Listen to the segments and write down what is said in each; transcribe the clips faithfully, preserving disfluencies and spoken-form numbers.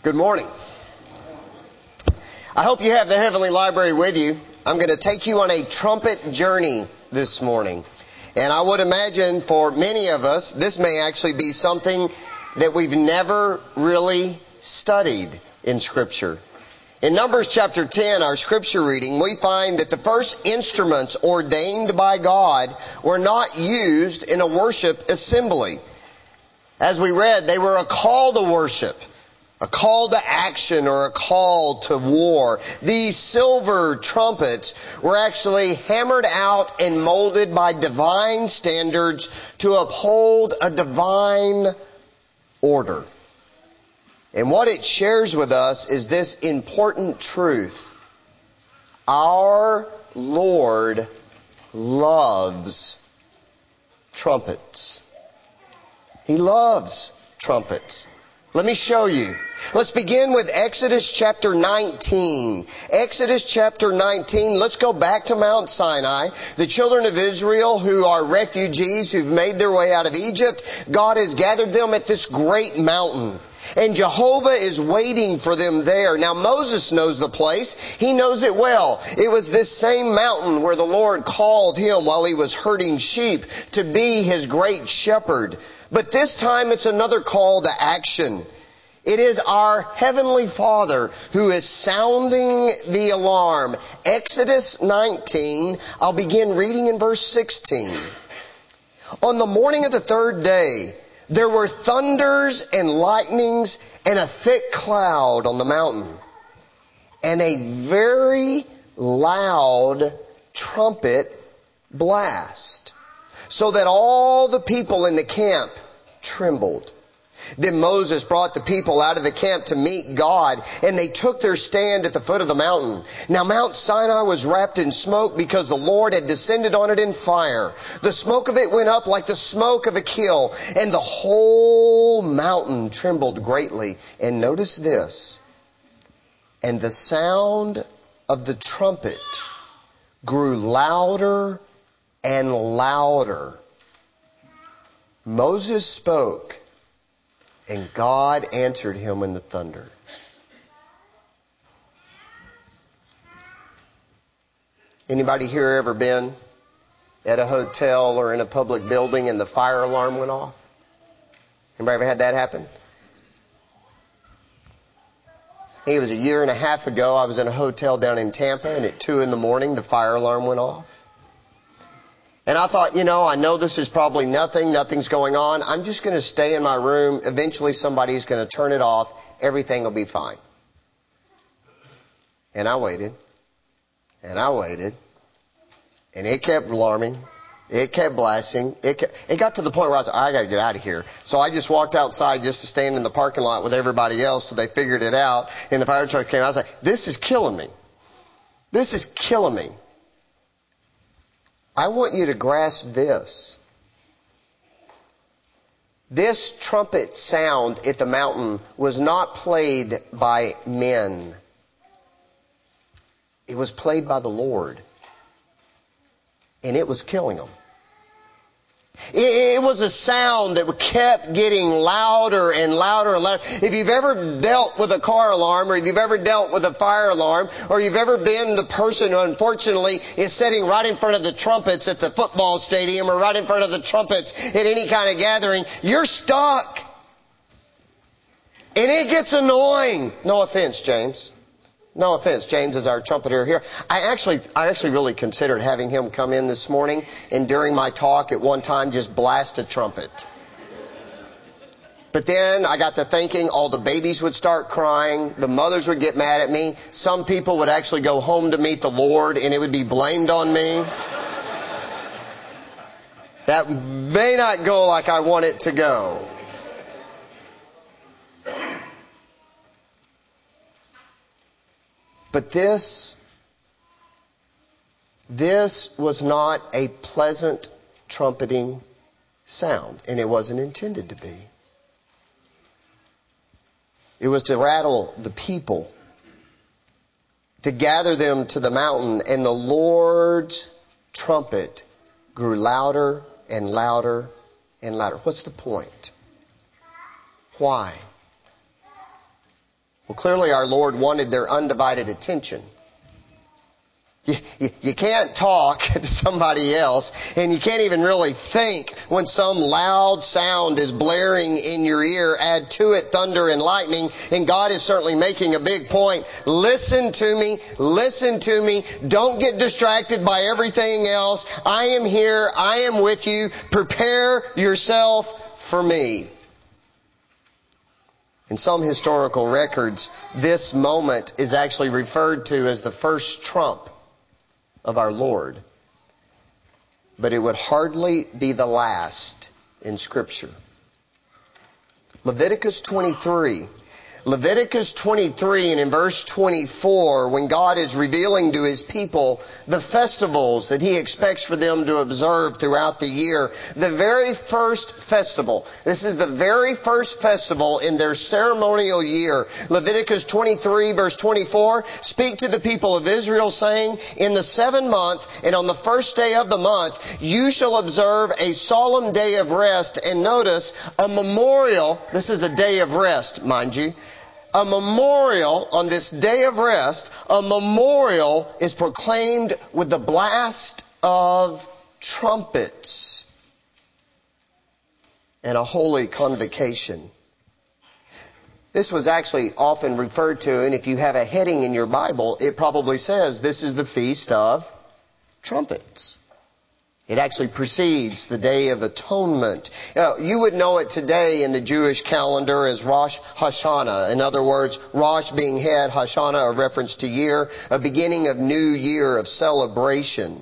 Good morning. I hope you have the Heavenly Library with you. I'm going to take you on a trumpet journey this morning. And I would imagine for many of us, this may actually be something that we've never really studied in Scripture. In Numbers chapter ten, our Scripture reading, we find that the first instruments ordained by God were not used in a worship assembly. As we read, they were a call to worship, a call to action, or a call to war. These silver trumpets were actually hammered out and molded by divine standards to uphold a divine order. And what it shares with us is this important truth. Our Lord loves trumpets. He loves trumpets. Let me show you. Let's begin with Exodus chapter nineteen. Exodus chapter nineteen. Let's go back to Mount Sinai. The children of Israel who are refugees who've made their way out of Egypt, God has gathered them at this great mountain. And Jehovah is waiting for them there. Now Moses knows the place. He knows it well. It was this same mountain where the Lord called him while he was herding sheep to be his great shepherd. But this time it's another call to action. It is our Heavenly Father who is sounding the alarm. Exodus nineteen, I'll begin reading in verse sixteen. On the morning of the third day, there were thunders and lightnings and a thick cloud on the mountain, and a very loud trumpet blast, so that all the people in the camp trembled. Then Moses brought the people out of the camp to meet God, and they took their stand at the foot of the mountain. Now Mount Sinai was wrapped in smoke because the Lord had descended on it in fire. The smoke of it went up like the smoke of a kiln, and the whole mountain trembled greatly. And notice this. And the sound of the trumpet grew louder and louder. Moses spoke, and God answered him in the thunder. Anybody here ever been at a hotel or in a public building and the fire alarm went off? Anybody ever had that happen? I think it was a year and a half ago. I was in a hotel down in Tampa, and at two in the morning the fire alarm went off. And I thought, you know, I know this is probably nothing. Nothing's going on. I'm just going to stay in my room. Eventually somebody's going to turn it off. Everything will be fine. And I waited. And I waited. And it kept alarming. It kept blasting. It kept, it got to the point where I was like, I got to get out of here. So I just walked outside just to stand in the parking lot with everybody else so they figured it out. And the fire truck came. I was like, this is killing me. This is killing me. I want you to grasp this. This trumpet sound at the mountain was not played by men. It was played by the Lord. And it was killing them. It was a sound that kept getting louder and louder and louder. If you've ever dealt with a car alarm, or if you've ever dealt with a fire alarm, or you've ever been the person who unfortunately is sitting right in front of the trumpets at the football stadium, or right in front of the trumpets at any kind of gathering, you're stuck. And it gets annoying. No offense, James. No offense. James is our trumpeter here. I actually, I actually really considered having him come in this morning and during my talk at one time just blast a trumpet. But then I got to thinking all the babies would start crying. The mothers would get mad at me. Some people would actually go home to meet the Lord and it would be blamed on me. That may not go like I want it to go. But this, this was not a pleasant trumpeting sound, and it wasn't intended to be. It was to rattle the people, to gather them to the mountain, and the Lord's trumpet grew louder and louder and louder. What's the point? Why? Well, clearly our Lord wanted their undivided attention. You, you, you can't talk to somebody else, and you can't even really think when some loud sound is blaring in your ear. Add to it thunder and lightning, and God is certainly making a big point. Listen to me. Listen to me. Don't get distracted by everything else. I am here. I am with you. Prepare yourself for me. In some historical records, this moment is actually referred to as the first trump of our Lord. But it would hardly be the last in Scripture. Leviticus twenty-three. Leviticus twenty-three, and in verse twenty-four, when God is revealing to His people the festivals that He expects for them to observe throughout the year, the very first festival, this is the very first festival in their ceremonial year. Leviticus twenty-three, verse twenty-four, speak to the people of Israel, saying, in the seventh month, and on the first day of the month, you shall observe a solemn day of rest. And notice, a memorial, this is a day of rest, mind you, a memorial on this day of rest, a memorial is proclaimed with the blast of trumpets and a holy convocation. This was actually often referred to, and if you have a heading in your Bible, it probably says this is the Feast of Trumpets. It actually precedes the Day of Atonement. Now, you would know it today in the Jewish calendar as Rosh Hashanah. In other words, Rosh being head, Hashanah a reference to year, a beginning of new year of celebration.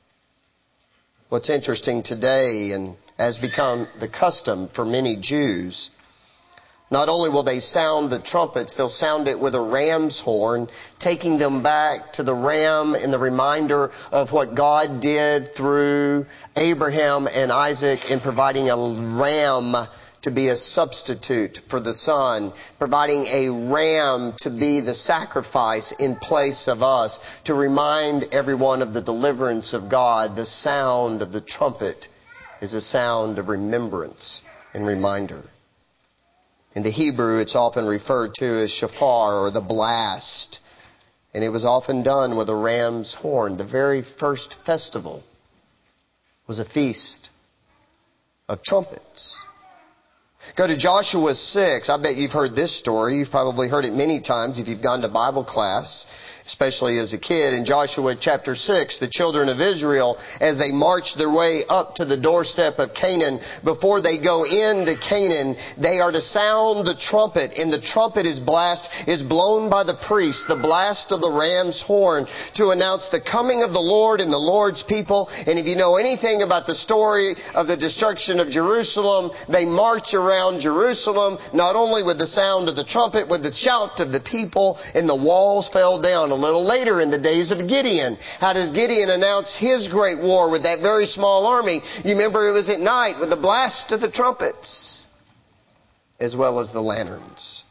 What's interesting today, and has become the custom for many Jews, not only will they sound the trumpets, they'll sound it with a ram's horn, taking them back to the ram in the reminder of what God did through Abraham and Isaac in providing a ram to be a substitute for the son, providing a ram to be the sacrifice in place of us, to remind everyone of the deliverance of God. The sound of the trumpet is a sound of remembrance and reminder. In the Hebrew, it's often referred to as shofar, or the blast. And it was often done with a ram's horn. The very first festival was a feast of trumpets. Go to Joshua six. I bet you've heard this story. You've probably heard it many times if you've gone to Bible class, especially as a kid. In Joshua chapter six, the children of Israel, as they march their way up to the doorstep of Canaan, before they go into Canaan, they are to sound the trumpet, and the trumpet is blast is blown by the priest, the blast of the ram's horn, to announce the coming of the Lord and the Lord's people. And if you know anything about the story of the destruction of Jerusalem, they march around Jerusalem, not only with the sound of the trumpet, with the shout of the people, and the walls fell down. A little later in the days of Gideon, how does Gideon announce his great war with that very small army? You remember it was at night with the blast of the trumpets as well as the lanterns.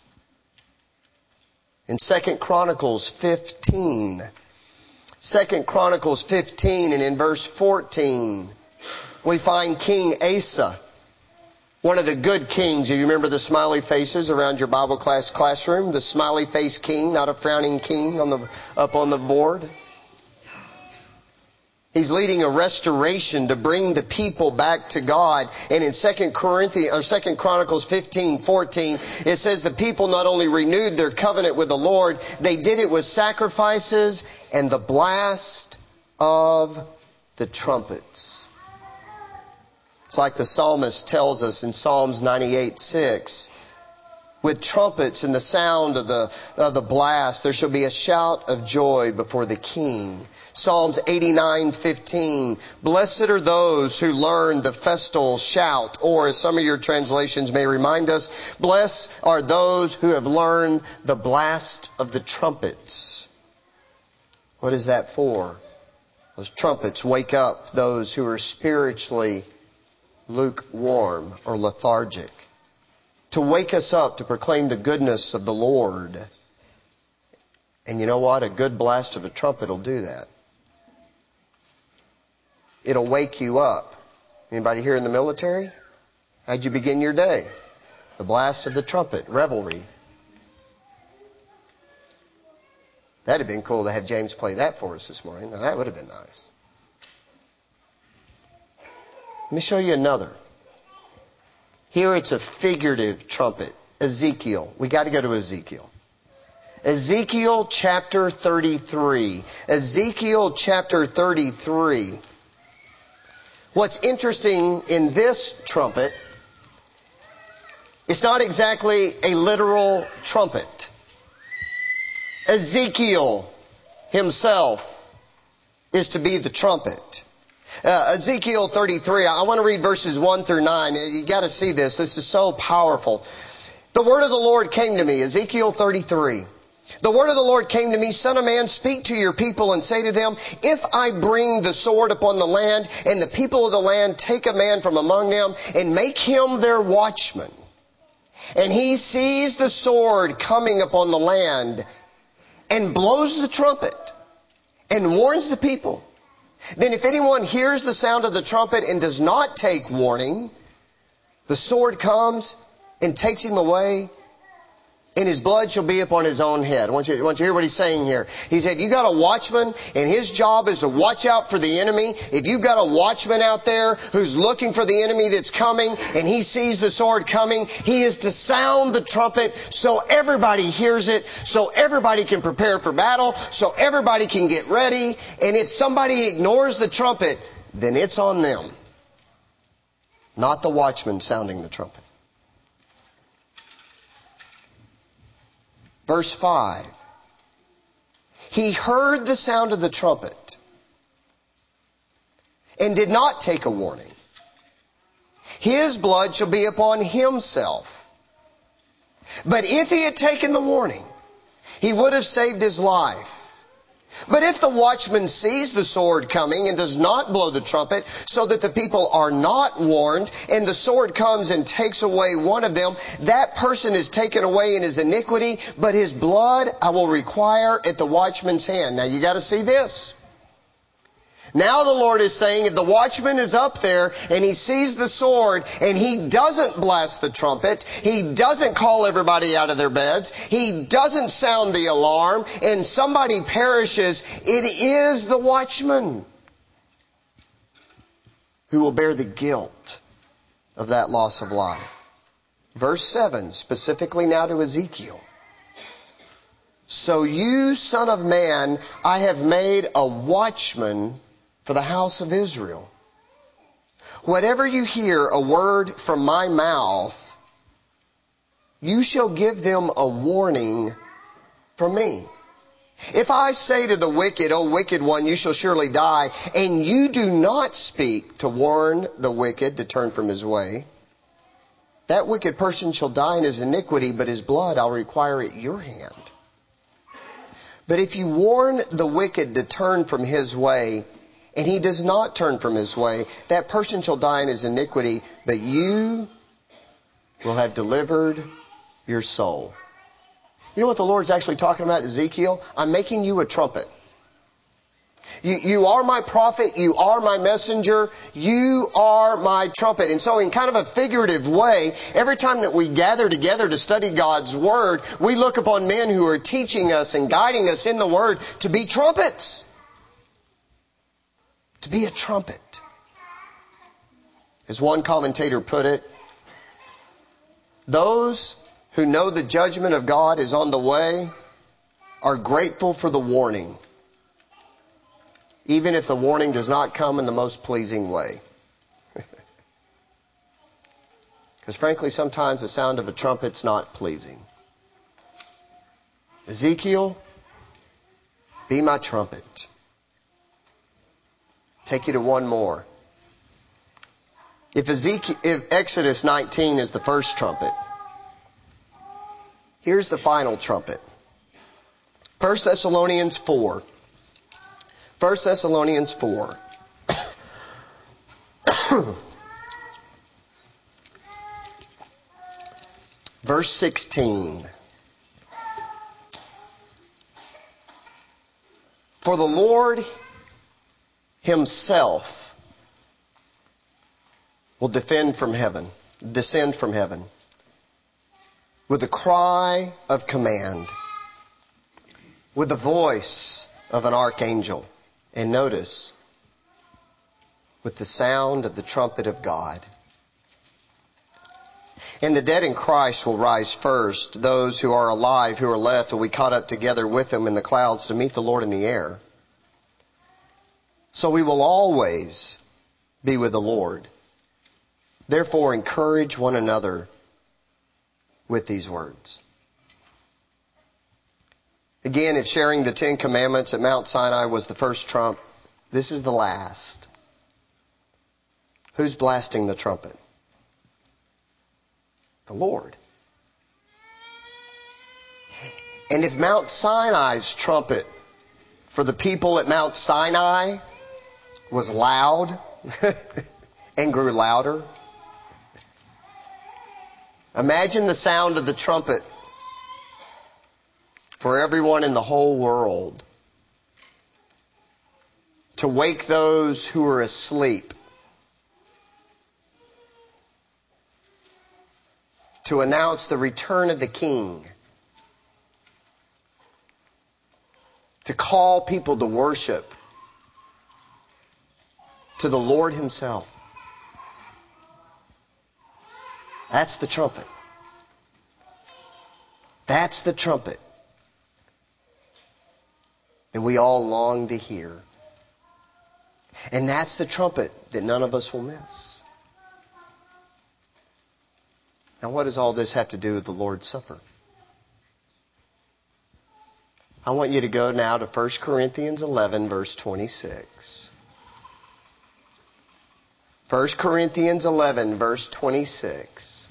In Second Chronicles fifteen, Second Chronicles fifteen, and in verse fourteen, we find King Asa, one of the good kings. You remember the smiley faces around your Bible class classroom? The smiley face king, not a frowning king on the, up on the board. He's leading a restoration to bring the people back to God. And in Second Corinthians, or Second Chronicles fifteen, fourteen, it says the people not only renewed their covenant with the Lord, they did it with sacrifices and the blast of the trumpets. It's like the psalmist tells us in Psalms ninety-eight, six. With trumpets and the sound of the, of the blast, there shall be a shout of joy before the King. Psalms eighty-nine, fifteen. Blessed are those who learn the festal shout. Or, as some of your translations may remind us, blessed are those who have learned the blast of the trumpets. What is that for? Those trumpets wake up those who are spiritually lukewarm or lethargic, to wake us up to proclaim the goodness of the Lord. And you know what? A good blast of a trumpet will do that. It'll wake you up. Anybody here in the military? How'd you begin your day? The blast of the trumpet, revelry. That'd have been cool to have James play that for us this morning. Now that would have been nice. Let me show you another. Here it's a figurative trumpet. Ezekiel. We got to go to Ezekiel. Ezekiel chapter thirty-three. Ezekiel chapter thirty-three. What's interesting in this trumpet, it's not exactly a literal trumpet. Ezekiel himself is to be the trumpet. Uh, Ezekiel thirty-three, I want to read verses one through nine. You got to see this. This is so powerful. The word of the Lord came to me, Ezekiel thirty-three. The word of the Lord came to me, Son of man, speak to your people and say to them, if I bring the sword upon the land, and the people of the land take a man from among them, and make him their watchman, and he sees the sword coming upon the land, and blows the trumpet, and warns the people, then if anyone hears the sound of the trumpet and does not take warning, the sword comes and takes him away, and his blood shall be upon his own head. I want you, I want you to hear what he's saying here. He said, you got a watchman, and his job is to watch out for the enemy. If you've got a watchman out there who's looking for the enemy that's coming, and he sees the sword coming, he is to sound the trumpet so everybody hears it, so everybody can prepare for battle, so everybody can get ready. And if somebody ignores the trumpet, then it's on them, not the watchman sounding the trumpet. Verse five. He heard the sound of the trumpet and did not take a warning. His blood shall be upon himself. But if he had taken the warning, he would have saved his life. But if the watchman sees the sword coming and does not blow the trumpet, so that the people are not warned, and the sword comes and takes away one of them, that person is taken away in his iniquity, but his blood I will require at the watchman's hand. Now you got to see this. Now the Lord is saying, if the watchman is up there and he sees the sword and he doesn't blast the trumpet, he doesn't call everybody out of their beds, he doesn't sound the alarm, and somebody perishes, it is the watchman who will bear the guilt of that loss of life. Verse seven, specifically now to Ezekiel. So you, son of man, I have made a watchman for the house of Israel. Whatever you hear a word from my mouth, you shall give them a warning from me. If I say to the wicked, O wicked one, you shall surely die, and you do not speak to warn the wicked to turn from his way, that wicked person shall die in his iniquity, but his blood I'll require at your hand. But if you warn the wicked to turn from his way, and he does not turn from his way, that person shall die in his iniquity, but you will have delivered your soul. You know what the Lord's actually talking about, Ezekiel? I'm making you a trumpet. You, you are my prophet. You are my messenger. You are my trumpet. And so in kind of a figurative way, every time that we gather together to study God's Word, we look upon men who are teaching us and guiding us in the Word to be trumpets. To be a trumpet. As one commentator put it, those who know the judgment of God is on the way are grateful for the warning, even if the warning does not come in the most pleasing way. Because frankly, sometimes the sound of a trumpet's not pleasing. Ezekiel, be my trumpet. Take you to one more. If Ezekiel, if Exodus nineteen is the first trumpet, here's the final trumpet. First Thessalonians four. First Thessalonians four. Verse sixteen. For the Lord Himself will defend from heaven, descend from heaven with a cry of command with the voice of an archangel. And notice, with the sound of the trumpet of God. And the dead in Christ will rise first. Those who are alive, who are left, will be caught up together with them in the clouds to meet the Lord in the air. So we will always be with the Lord. Therefore, encourage one another with these words. Again, if sharing the Ten Commandments at Mount Sinai was the first trump, this is the last. Who's blasting the trumpet? The Lord. And if Mount Sinai's trumpet for the people at Mount Sinai was loud and grew louder, imagine the sound of the trumpet for everyone in the whole world, to wake those who are asleep, to announce the return of the King, to call people to worship to the Lord Himself. That's the trumpet. That's the trumpet that we all long to hear. And that's the trumpet that none of us will miss. Now, what does all this have to do with the Lord's Supper? I want you to go now to First Corinthians eleven, verse twenty-six. First Corinthians eleven, verse twenty-six.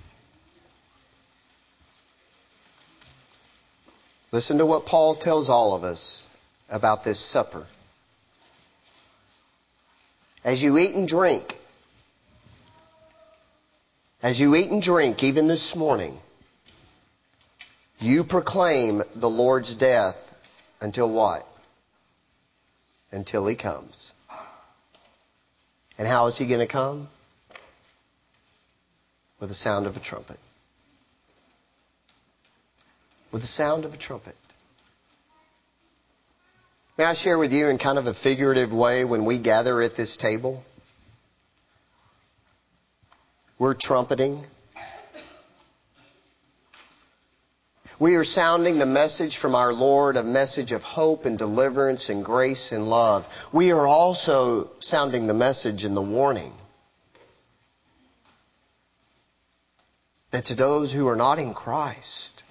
Listen to what Paul tells all of us about this supper. As you eat and drink, as you eat and drink, even this morning, you proclaim the Lord's death until what? Until He comes. And how is He going to come? With the sound of a trumpet. With the sound of a trumpet. May I share with you in kind of a figurative way, when we gather at this table, we're trumpeting. We are sounding the message from our Lord, a message of hope and deliverance and grace and love. We are also sounding the message and the warning that to those who are not in Christ,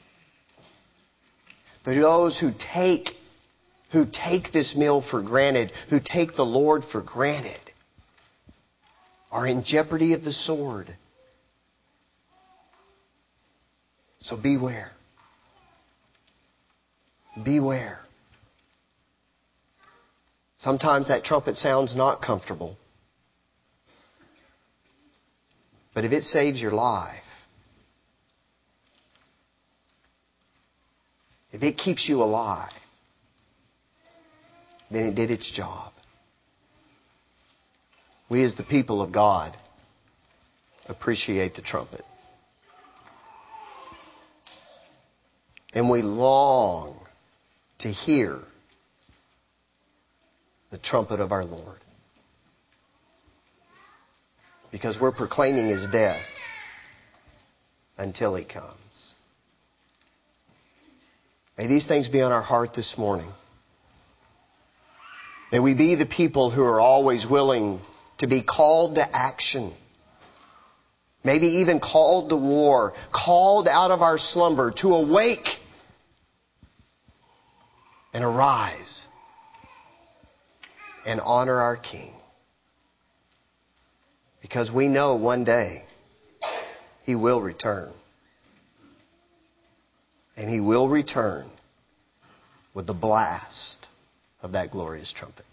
to those who take who take this meal for granted, who take the Lord for granted, are in jeopardy of the sword. So beware. Beware. Sometimes that trumpet sounds not comfortable. But if it saves your life, if it keeps you alive, then it did its job. We as the people of God appreciate the trumpet. And we long to hear the trumpet of our Lord. Because we're proclaiming His death until He comes. May these things be on our heart this morning. May we be the people who are always willing to be called to action. Maybe even called to war, called out of our slumber to awake and arise and honor our King. Because we know one day He will return. And He will return with the blast of that glorious trumpet.